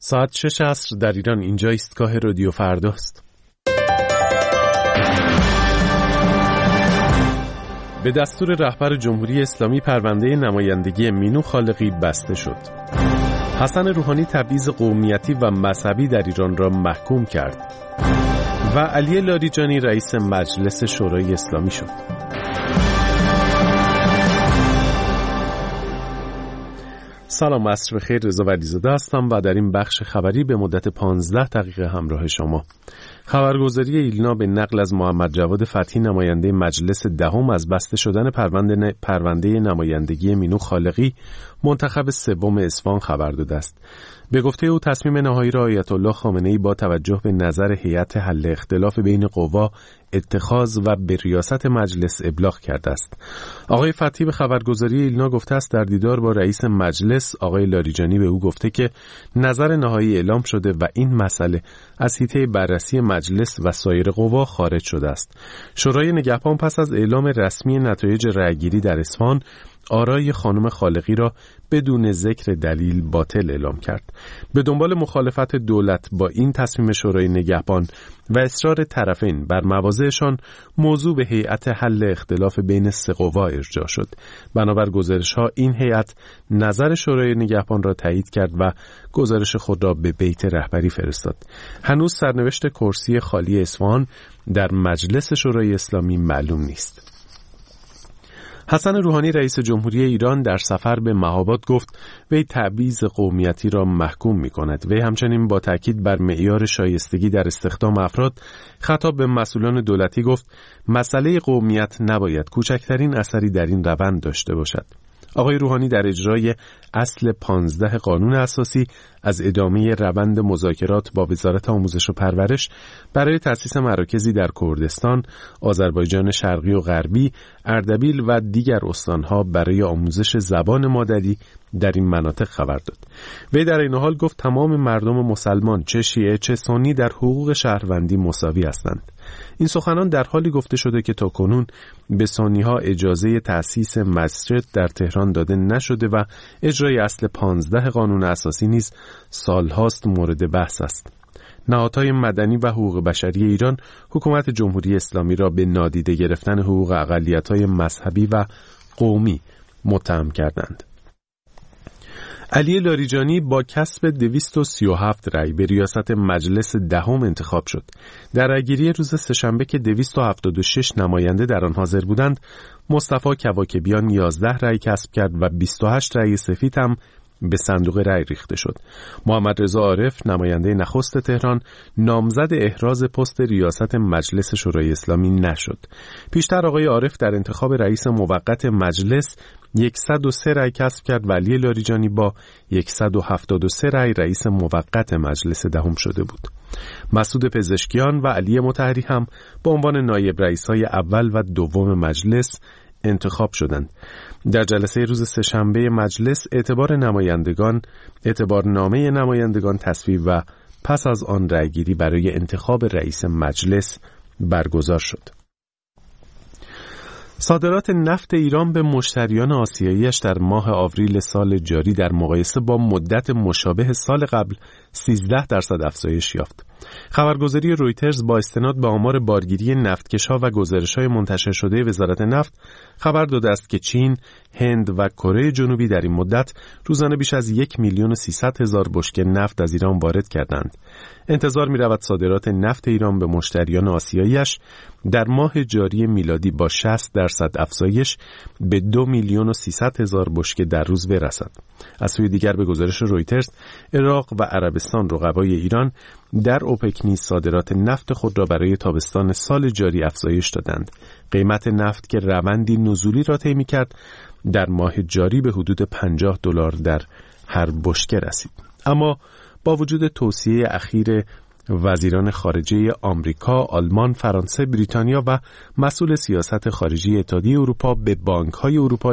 ساعت 6 عصر در ایران. اینجا ایستگاه رادیو فرداست. به دستور رهبر جمهوری اسلامی پرونده نمایندگی مینو خالقی بسته شد. حسن روحانی تبعیض قومیتی و مذهبی در ایران را محکوم کرد و علی لاریجانی رئیس مجلس شورای اسلامی شد. سلام، عصر بخیر. رضا ولیزاده هستم و در این بخش خبری به مدت 15 دقیقه همراه شما. خبرگزاری ایلنا به نقل از محمد جواد فتحی نماینده مجلس دهم از بسته شدن پرونده نمایندگی مینو خالقی منتخب سوم اصفهان خبر داده است. به گفته او تصمیم نهایی را آیت الله خامنه‌ای با توجه به نظر هیئت حل اختلاف بین قوا اتخاذ و به ریاست مجلس ابلاغ کرده است. آقای فتحی به خبرگزاری ایلنا گفته است در دیدار با رئیس مجلس آقای لاریجانی به او گفته که نظر نهایی اعلام شده و این مسئله از حیطه بررسی مجلس و سایر قوا خارج شده است. شورای نگهبان پس از اعلام رسمی نتایج رأیگیری در اصفهان آرای خانم خالقی را بدون ذکر دلیل باطل اعلام کرد. به دنبال مخالفت دولت با این تصمیم شورای نگهبان و اصرار طرفین بر مواضعشان، موضوع به هیئت حل اختلاف بین سه قوا ارجاع شد. بنابر گزارش‌ها این هیئت نظر شورای نگهبان را تایید کرد و گزارش خود را به بیت رهبری فرستاد. هنوز سرنوشت کرسی خالی اصفهان در مجلس شورای اسلامی معلوم نیست. حسن روحانی رئیس جمهوری ایران در سفر به مهاباد گفت وی تبعیض قومیتی را محکوم می‌کند. وی همچنین با تاکید بر معیار شایستگی در استخدام افراد خطاب به مسئولان دولتی گفت مسئله قومیت نباید کوچکترین اثری در این روند داشته باشد. آقای روحانی در اجرای اصل 15 قانون اساسی از ادامه روند مذاکرات با وزارت آموزش و پرورش برای تأسیس مراکزی در کردستان، آذربایجان شرقی و غربی، اردبیل و دیگر استانها برای آموزش زبان مادری در این مناطق خبر داد. وی در این حال گفت تمام مردم مسلمان چه شیعه چه سنی در حقوق شهروندی مساوی هستند. این سخنان در حالی گفته شده که تاکنون به سنی‌ها اجازه تأسیس مسجد در تهران داده نشده و اجرای اصل 15 قانون اساسی نیز سالهاست مورد بحث است. نهادهای مدنی و حقوق بشری ایران حکومت جمهوری اسلامی را به نادیده گرفتن حقوق اقلیت‌های مذهبی و قومی متهم کردند. علی لاریجانی با کسب 237 رأی به ریاست مجلس دهم انتخاب شد. در رأیگیری روز سه‌شنبه که 276 نماینده در آن حاضر بودند، مصطفی کواکبیان 11 رأی کسب کرد و 28 رأی سفید هم به صندوق رأی ریخته شد. محمد رضا عارف نماینده نخست تهران نامزد احراز پست ریاست مجلس شورای اسلامی نشد. پیشتر آقای عارف در انتخاب رئیس موقت مجلس 103 رأی کسب کرد و علی لاریجانی با 173 رأی رئیس موقت مجلس دهم شده بود. مسعود پزشکیان و علی مطهری هم به عنوان نایب رئیس‌های اول و دوم مجلس انتخاب شدند. در جلسه روز سه‌شنبه مجلس اعتبارنامه نمایندگان تصویب و پس از آن رأیگیری برای انتخاب رئیس مجلس برگزار شد. صادرات نفت ایران به مشتریان آسیایی‌اش در ماه آوریل سال جاری در مقایسه با مدت مشابه سال قبل 13% افزایش یافت. خبرگزاری رویترز با استناد به آمار بارگیری نفتکش‌ها و گزارش‌های منتشر شده وزارت نفت خبر داده است که چین، هند و کره جنوبی در این مدت روزانه بیش از 1,300,000 بشکه نفت از ایران وارد کردند. انتظار می‌رود صادرات نفت ایران به مشتریان آسیایی‌اش در ماه جاری میلادی با 60% افزایش به 2,300,000 بشکه در روز برسد. از سوی دیگر به گزارش رویترز، عراق و عربستان رقبای ایران در اوپک نیز صادرات نفت خود را برای تابستان سال جاری افزایش دادند. قیمت نفت که روندی نزولی را طی می‌کرد در ماه جاری به حدود $50 در هر بشکه رسید. اما با وجود توصیه اخیر وزیران خارجه آمریکا، آلمان، فرانسه، بریتانیا و مسئول سیاست خارجی اتحادیه اروپا به بانک‌های اروپایی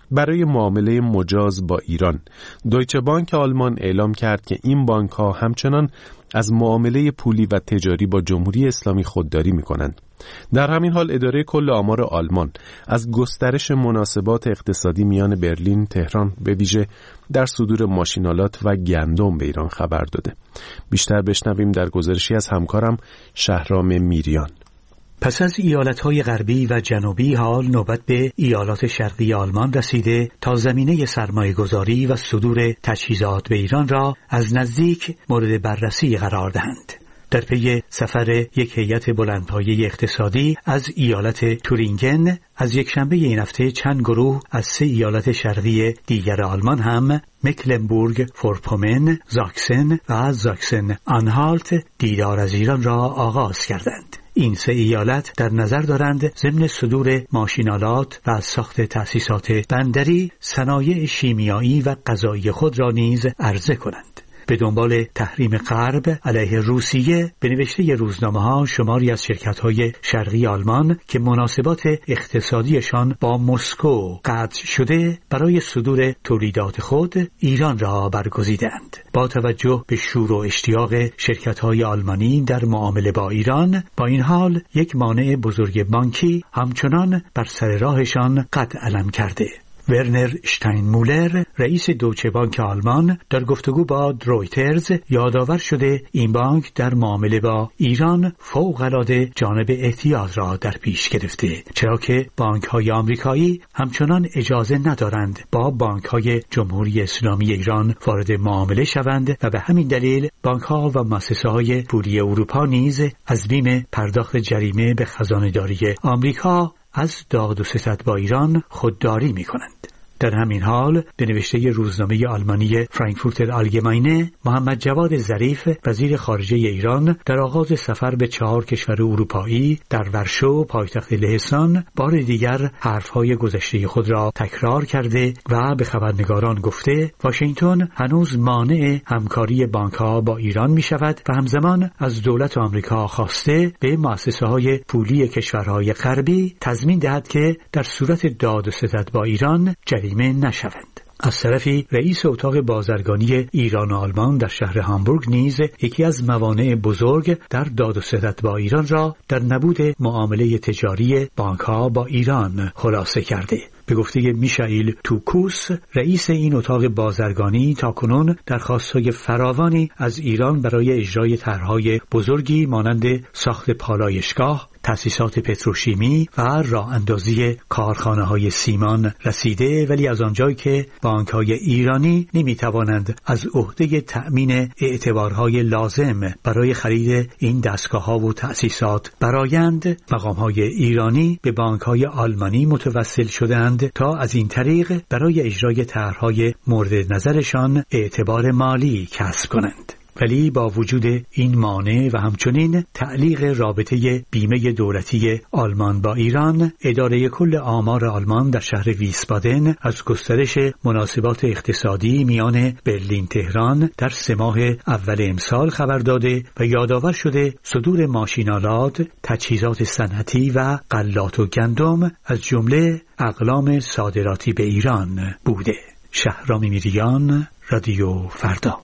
برای معامله مجاز با ایران. دویچه بانک آلمان اعلام کرد که این بانک‌ها همچنان از معامله پولی و تجاری با جمهوری اسلامی خودداری می‌کنند. در همین حال اداره کل آمار آلمان از گسترش مناسبات اقتصادی میان برلین، تهران به ویژه در صدور ماشینالات و گندم به ایران خبر داده. بیشتر بشنویم در گزارشی از همکارم شهرام میریان. پس از ایالت‌های غربی و جنوبی حال نوبت به ایالات شرقی آلمان رسیده تا زمینه سرمایه‌گذاری و صدور تجهیزات به ایران را از نزدیک مورد بررسی قرار دهند. در پی سفر یک هیئت بلندپایه اقتصادی از ایالت تورینگن از یکشنبه این هفته چند گروه از 3 ایالت شرقی دیگر آلمان هم مکلنبورگ فورپومن، زاکسن و زاکسن آنهالت دیدار از ایران را آغاز کردند. این 3 ایالت در نظر دارند ضمن صدور ماشینالات و ساخت تأسیسات بندری، صنایع شیمیایی و غذایی خود را نیز عرضه کنند. به دنبال تحریم غرب علیه روسیه به نوشته روزنامه‌ها شماری از شرکت‌های شرقی آلمان که مناسبات اقتصادیشان با مسکو قطع شده برای صدور تولیدات خود ایران را برگزیدند. با توجه به شور و اشتیاق شرکت‌های آلمانی در معامله با ایران، با این حال یک مانع بزرگ بانکی همچنان بر سر راهشان قد علم کرده. ورنر شتاینمولر رئیس دویچه بانک آلمان در گفتگو با رویترز یادآور شده این بانک در معامله با ایران فوق‌العاده جانب احتیاط را در پیش گرفته، چرا که بانک‌های آمریکایی همچنان اجازه ندارند با بانک‌های جمهوری اسلامی ایران وارد معامله شوند و به همین دلیل بانک‌ها و مؤسسه‌های پولی اروپا نیز از بیم پرداخت جریمه به خزانه‌داری آمریکا از داد و ستد با ایران خودداری می‌کنند. در همین حال به نوشته روزنامه آلمانی فرانکفورتر آلگماینه، محمد جواد ظریف وزیر خارجه ایران در آغاز سفر به 4 کشور اروپایی در ورشو پایتخت لهستان بار دیگر حرفهای گذشته خود را تکرار کرده و به خبرنگاران گفته واشنگتن هنوز مانع همکاری بانک‌ها با ایران می‌شود و همزمان از دولت آمریکا خواسته به مؤسسه‌های پولی کشورهای غربی تضمین دهد که در صورت داد و ستد با ایران جریمه نشوند. از طرفی رئیس اتاق بازرگانی ایران و آلمان در شهر هامبورگ نیز یکی از موانع بزرگ در داد و ستد با ایران را در نبود معامله تجاری بانک‌ها با ایران خلاصه کرده. به گفته میشائیل توکوس رئیس این اتاق بازرگانی تاکنون درخواست‌های فراوانی از ایران برای اجرای طرح‌های بزرگی مانند ساخت پالایشگاه، تأسیسات پتروشیمی و راه اندازی کارخانه‌های سیمان رسیده، ولی از آنجایی که بانک‌های ایرانی نمی‌توانند از عهده تأمین اعتبارهای لازم برای خرید این دستگاه‌ها و تأسیسات برآیند، مقام‌های ایرانی به بانک‌های آلمانی متوسل شدند تا از این طریق برای اجرای طرح‌های مورد نظرشان اعتبار مالی کسب کنند. ولی با وجود این مانع و همچنین تعلیق رابطه بیمه دولتی آلمان با ایران، اداره کل آمار آلمان در شهر ویسبادن از گسترش مناسبات اقتصادی میان برلین تهران در 3 ماه اول امسال خبر داده و یادآور شده صدور ماشینالات، تجهیزات صنعتی و غلات و گندم از جمله اقلام صادراتی به ایران بوده. شهرام میریان، رادیو فردا.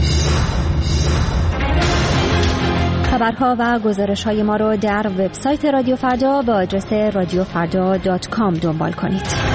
خبرها و گزارش‌های ما رو در وبسایت رادیو فردا با آدرس radiofarda.com دنبال کنید.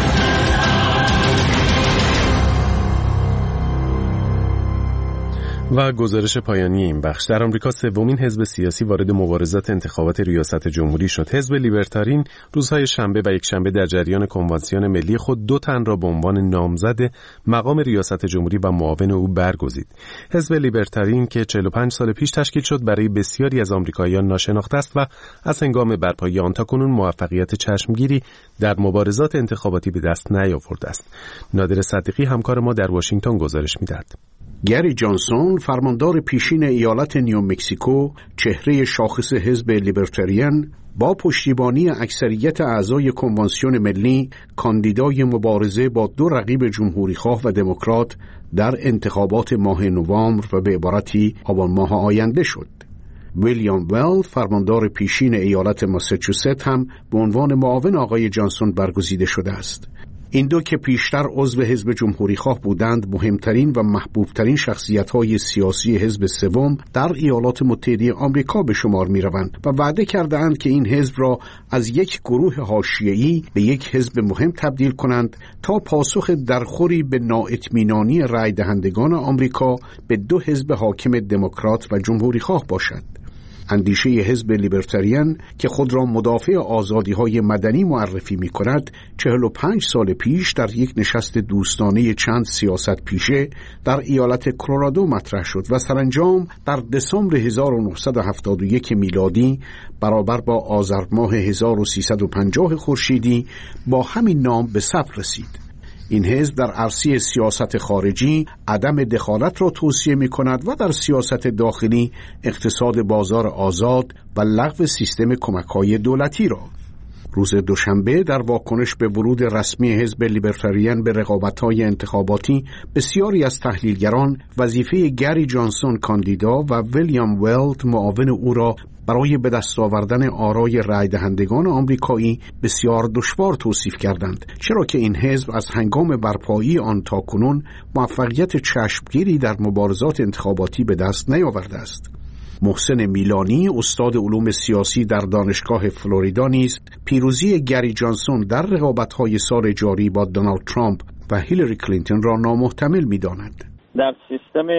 و گزارش پایانی این بخش: در آمریکا 3مین حزب سیاسی وارد مبارزات انتخابات ریاست جمهوری شد. حزب لیبرتارین روزهای شنبه و یکشنبه در جریان کنوانسیون ملی خود 2 تن را به عنوان نامزد مقام ریاست جمهوری و معاون او برگزید. حزب لیبرتارین که 45 سال پیش تشکیل شد برای بسیاری از آمریکاییان ناشناخته است و از هنگام برپایی آن تاکنون موفقیت چشمگیری در مبارزات انتخاباتی به دست نیاورده است. نادر صدیقی همکار ما در واشنگتن گزارش می‌دهد. گری جانسون فرماندار پیشین ایالت نیومکسیکو، چهره شاخص حزب لیبرتریان، با پشتیبانی اکثریت اعضای کنوانسیون ملی کاندیدای مبارزه با 2 رقیب جمهوریخواه و دموکرات در انتخابات ماه نوامبر و به عبارتی آبان ماه آینده شد. ویلیام ول فرماندار پیشین ایالت ماساچوست هم به عنوان معاون آقای جانسون برگزیده شده است. این دو که پیشتر عضو حزب جمهوری خواه بودند، مهمترین و محبوبترین شخصیت‌های سیاسی حزب سوم در ایالات متحده آمریکا به شمار می‌روند و وعده کرده‌اند که این حزب را از یک گروه حاشیه‌ای به یک حزب مهم تبدیل کنند تا پاسخ درخوری به نااطمینانی رای دهندگان آمریکا به دو حزب حاکم دموکرات و جمهوری خواه باشد. اندیشه حزب لیبرتریان که خود را مدافع آزادی‌های مدنی معرفی می‌کند، 45 سال پیش در یک نشست دوستانه چند سیاست پیشه در ایالت کلرادو مطرح شد و سرانجام در دسامبر 1971 میلادی برابر با آذر ماه 1350 خورشیدی با همین نام به ثبت رسید. این حزب در عرصه سیاست خارجی عدم دخالت را توصیه می کند و در سیاست داخلی اقتصاد بازار آزاد و لغو سیستم کمک‌های دولتی را. روز دوشنبه در واکنش به ورود رسمی حزب لیبرتریان به رقابت‌های انتخاباتی، بسیاری از تحلیلگران وظیفه گری جانسون کاندیدا و ویلیام ولد معاون او را برای به دست آوردن آرای رای دهندگان آمریکایی بسیار دشوار توصیف کردند، چرا که این حزب از هنگام برپایی آن تاکنون موفقیت چشمگیری در مبارزات انتخاباتی به دست نیاورده است. محسن میلانی، استاد علوم سیاسی در دانشگاه فلوریدا نیز پیروزی گری جانسون در رقابت‌های سال جاری با دونالد ترامپ و هیلاری کلینتون را نامحتمل می‌داند. در سیستم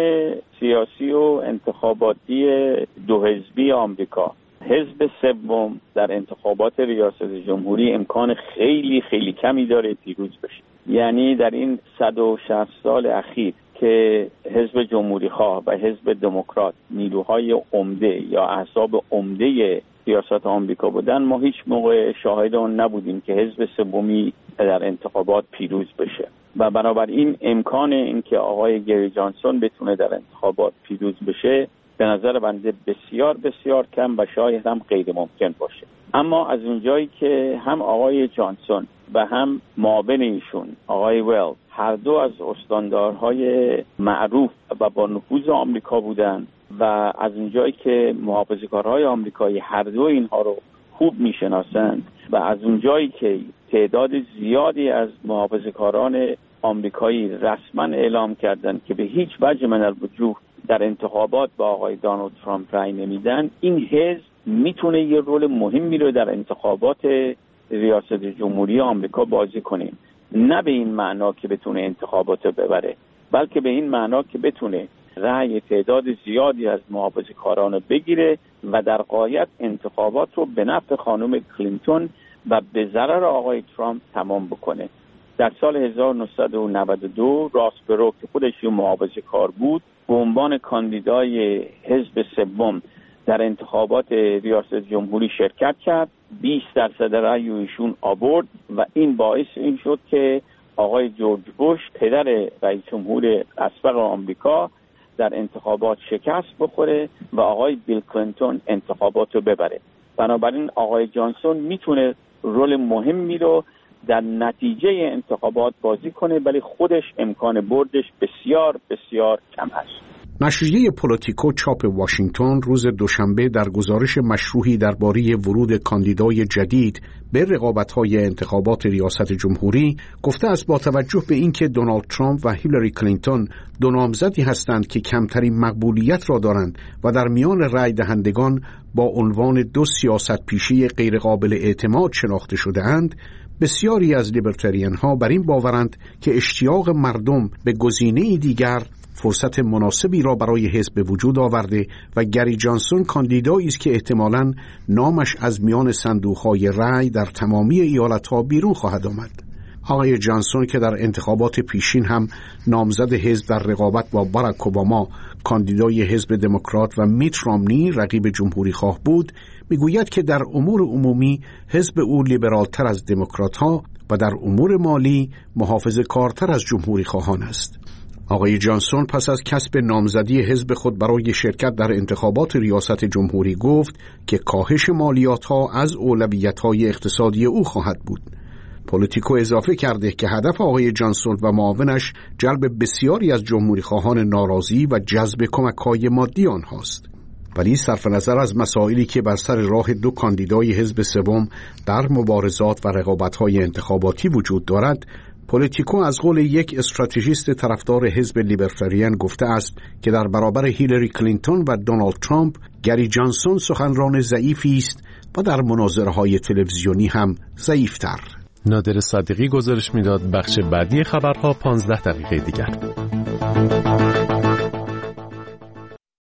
سیاسی و انتخاباتی دو حزبی آمریکا، حزب سوم در انتخابات ریاست جمهوری امکان خیلی خیلی کمی داره پیروز بشه. یعنی در این 160 سال اخیر که حزب جمهوری خواه و حزب دموکرات نیروهای عمده یا احزاب عمده سیاست آمریکا بودن، ما هیچ موقع شاهد آن نبودیم که حزب سومی در انتخابات پیروز بشه و بنابراین امکان اینکه آقای گری جانسون بتونه در انتخابات پیروز بشه به نظر بنده بسیار بسیار کم و شاید هم غیر ممکن باشه. اما از اونجایی که هم آقای جانسون و هم معاون ایشون آقای ولد هر دو از استاندارهای معروف و با نفوذ آمریکا بودن و از اونجایی که محافظه‌کارهای آمریکایی هر دو اینها رو خوب میشناسند و از اونجایی که تعداد زیادی از محافظه‌کاران آمریکایی رسما اعلام کردند که به هیچ وجه من الوجوه در انتخابات با آقای دونالد ترامپ رای نمیدن، این حزب میتونه یه رول مهمی رو در انتخابات ریاست جمهوری آمریکا بازی کنه. نه به این معنا که بتونه انتخابات رو ببره، بلکه به این معنا که بتونه رأی تعداد زیادی از محافظه‌کاران رو بگیره و در غایت انتخابات رو به نفع خانم کلینتون و به ضرر آقای ترامپ تمام بکنه. در سال 1992 راس پرو که خودش یه محافظه‌کار بود به عنوان کاندیدای حزب سوم در انتخابات ریاست جمهوری شرکت کرد. 20% رأی ایشون آورد و این باعث این شد که آقای جورج بوش پدر رئیس جمهور اسبق آمریکا در انتخابات شکست بخوره و آقای بیل کلینتون انتخابات رو ببره. بنابراین آقای جانسون میتونه رول مهمی رو در نتیجه انتخابات بازی کنه، ولی خودش امکان بردش بسیار بسیار کم است. نشریه پولیتیکو چاپ واشنگتن روز دوشنبه در گزارش مشروحی درباره ورود کاندیدای جدید به رقابت‌های انتخابات ریاست جمهوری گفته است با توجه به اینکه دونالد ترامپ و هیلاری کلینتون دو نامزدی هستند که کمترین مقبولیت را دارند و در میان رای دهندگان با عنوان دو سیاست پیشه غیرقابل اعتماد شناخته شده اند، بسیاری از لیبرتریان ها بر این باورند که اشتیاق مردم به گزینه‌ای دیگر فرصت مناسبی را برای حزب به وجود آورده و گری جانسون کاندیدایی است که احتمالاً نامش از میان صندوق‌های رای در تمامی ایالت‌ها بیرون خواهد آمد. آقای جانسون که در انتخابات پیشین هم نامزد حزب در رقابت با باراک اوباما کاندیدای حزب دموکرات و میت رامنی رقیب جمهوری خواه بود، میگوید که در امور عمومی حزب او لیبرالتر از دموکرات‌ها و در امور مالی محافظه‌کارتر از جمهوری خواهان است. آقای جانسون پس از کسب نامزدی حزب خود برای شرکت در انتخابات ریاست جمهوری گفت که کاهش مالیات‌ها از اولویت‌های اقتصادی او خواهد بود. پولیتیکو اضافه کرده که هدف آقای جانسون و معاونش جلب بسیاری از جمهوری خواهان ناراضی و جذب کمک‌های مادی آنهاست. ولی صرف نظر از مسائلی که بر سر راه دو کاندیدای حزب سوم در مبارزات و رقابت‌های انتخاباتی وجود دارد، پولیتیکو از قول یک استراتژیست طرفدار حزب لیبرتریان گفته است که در برابر هیلاری کلینتون و دونالد ترامپ گری جانسون سخنران ضعیفی است و در مناظره‌های تلویزیونی هم ضعیف‌تر. نادر صادقی گزارش میداد. بخش بعدی خبرها 15 دقیقه دیگر.